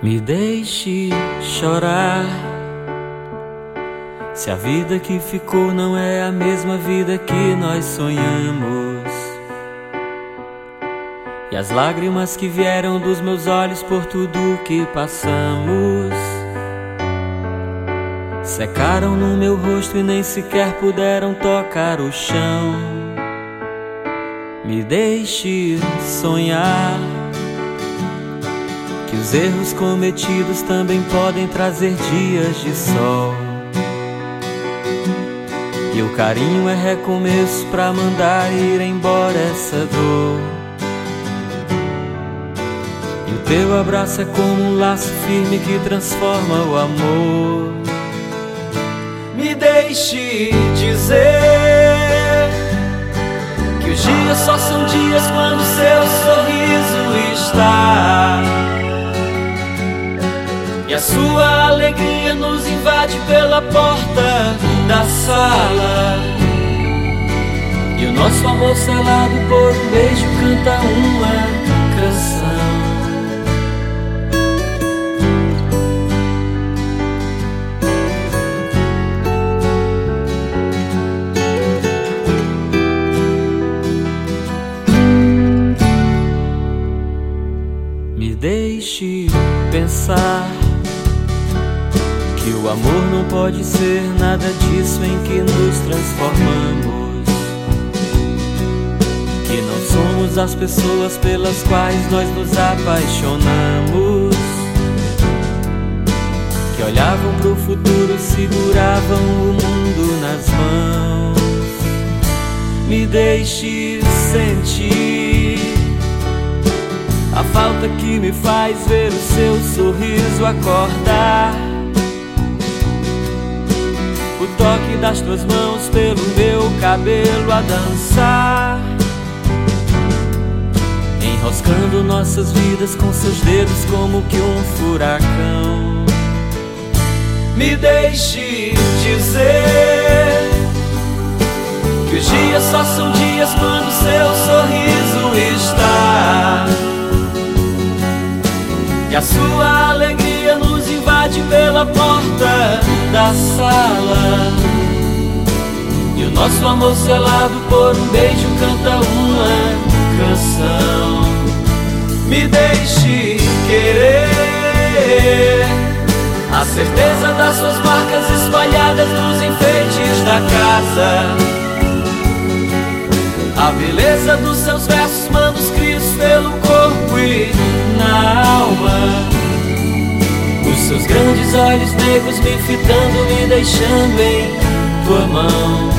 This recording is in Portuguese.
Me deixe chorar. Se a vida que ficou não é a mesma vida que nós sonhamos, e as lágrimas que vieram dos meus olhos por tudo que passamos secaram no meu rosto e nem sequer puderam tocar o chão. Me deixe sonhar que os erros cometidos também podem trazer dias de sol, e o carinho é recomeço pra mandar ir embora essa dor. E o teu abraço é como um laço firme que transforma o amor. Me deixe dizer que os dias só são dias quando seu sorriso está, e a sua alegria nos invade pela porta da sala, e o nosso amor selado por um beijo canta uma canção. Me deixe pensar que o amor não pode ser nada disso em que nos transformamos, que não somos as pessoas pelas quais nós nos apaixonamos, que olhavam pro futuro e seguravam o mundo nas mãos. Me deixe sentir a falta que me faz ver o seu sorriso acordar, o toque das tuas mãos pelo meu cabelo a dançar, enroscando nossas vidas com seus dedos como que um furacão. Me deixe dizer que os dias só são dias quando seu sorriso está, e a sua alegria nos invade pela porta da sala, e o nosso amor selado por um beijo canta uma canção. Me deixe querer a certeza das suas marcas espalhadas nos enfeites da casa, a beleza dos seus versos manuscritos pelo corpo e na alma, os seus grandes olhos negros me fitando, me deixando em tua mão.